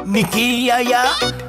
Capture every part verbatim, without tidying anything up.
Nicky Iaia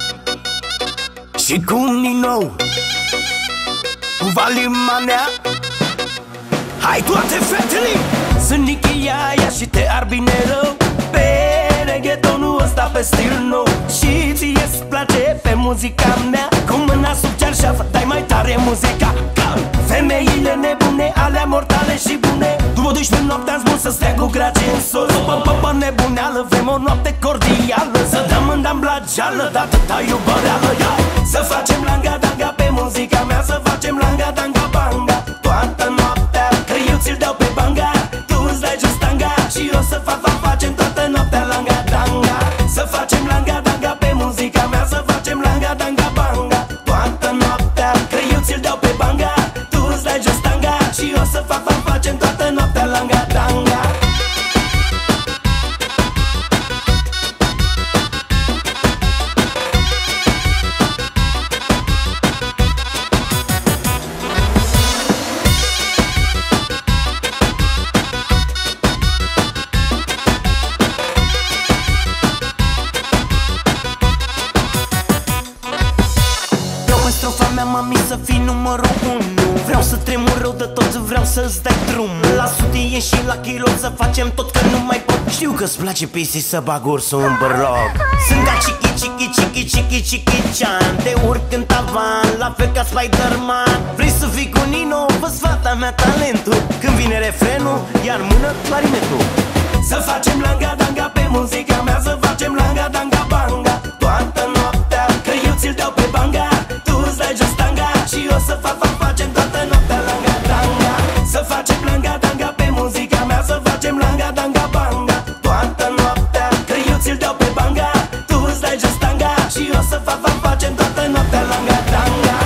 și cu Nino, cu Valimanea. Hai toate fetele! Sunt Nicky Iaia și te ar bine rău pe reggaetonul ăsta, pe stil nou. Și ție-ți place pe muzica mea, cu mâna sub cearșafă dai mai tare muzica. Femeile nebune, alea mortale și bune, după doisprezece noaptea-n zbun să stea cu grace în sos. Pă-pă-pă nebuneală, vrem o noapte cordială, să dăm în dam la geală, dar atâta iubăreală. Să facem langa-danga pe muzica mea, să facem langa-danga-banga toată noaptea, că eu ți-l dau pe banga, tu îți dai just tanga, și eu să fac, fac, facem toată noaptea langa-danga. Să facem langa-danga pe muzica mea, să facem langa-danga-banga toată noaptea, că eu ți-l dau pe banga, tu îți dai just tanga, și eu să fac, fac, facem toată noaptea langa-danga. Strofa mea, mami, să fii numărul unu. Vreau să tremur rău de tot, vreau să-ți dai drum. La sutie și la kilo să facem tot, că nu mai pot. Știu că-ți place pisi să bag ursul în bărloc. Sunt ca Chicky, Chicky, Chicky, Chicky, Chicky Chan. Te urc în tavan, la fel ca Spider-Man. Vrei să fii cu Nino? Fă-ți fata mea talentul. Când vine refrenul, iar mână clarinetul. Să facem langa-danga pe muzica mea, să facem langa-danga-banga toată noaptea, că eu ți-l dau pe banga, și eu să fac, fac, facem toată noaptea langa-danga. Să facem langa-danga pe muzica mea, să facem langa-danga-banga toată noaptea, că eu ți-l dau pe banga, tu îți dai just tanga, și eu să fac, fac, facem toată noaptea langa-danga.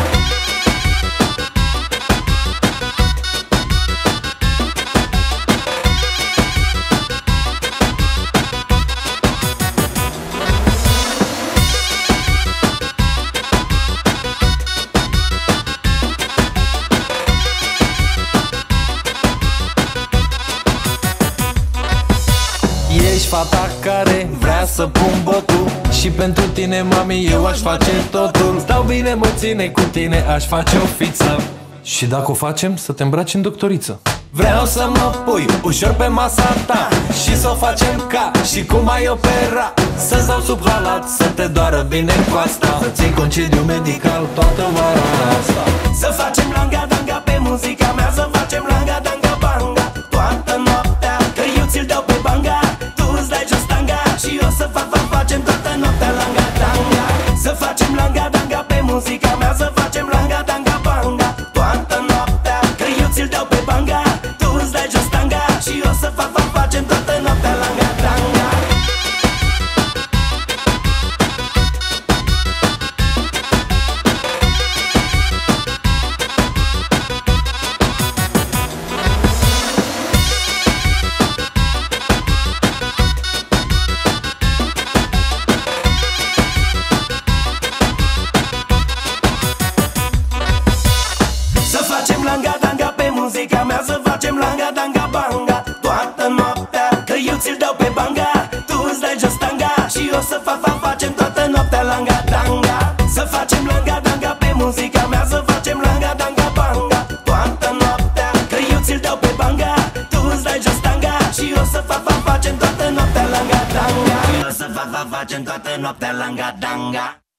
Ești fata care vrea să pun botul, și pentru tine, mami, eu aș face totul. Stau bine, mă ține cu tine, aș face o fiță, și dacă o facem, să te îmbraci în doctoriță. Vreau să mă pui ușor pe masa ta și să o facem ca și cum ai opera. Să-ți dau sub halat, să te doară bine coasta, să ții concediu medical toată vara asta. Să facem langa-danga pe muzica mea, să facem langa-danga-banga toată noaptea, că eu ți-l dau pe banga, tu îți dai just tanga, și eu să fac, fac, facem toată noaptea langa-danga. Să facem langa-danga pe muzica mea, să facem langa-danga-banga toată noaptea, că eu ți-l dau pe banga, tu îți dai just tanga, și eu să fac, fac, facem toată noaptea langa-danga. Langa-danga pe muzica mea, să facem langa-danga-banga toată noaptea, că eu ți-l dau pe banga, tu îți dai just tanga, și eu să fac, fac, facem toată noaptea langa-danga. Să facem langa-danga pe muzica mea, să facem langa-danga-banga toată noaptea, că eu ți-l dau pe banga, tu îți dai just tanga, și eu să fac, fac, facem toată noaptea langa-danga. Și eu să fac, fac, facem toată noaptea langa-danga.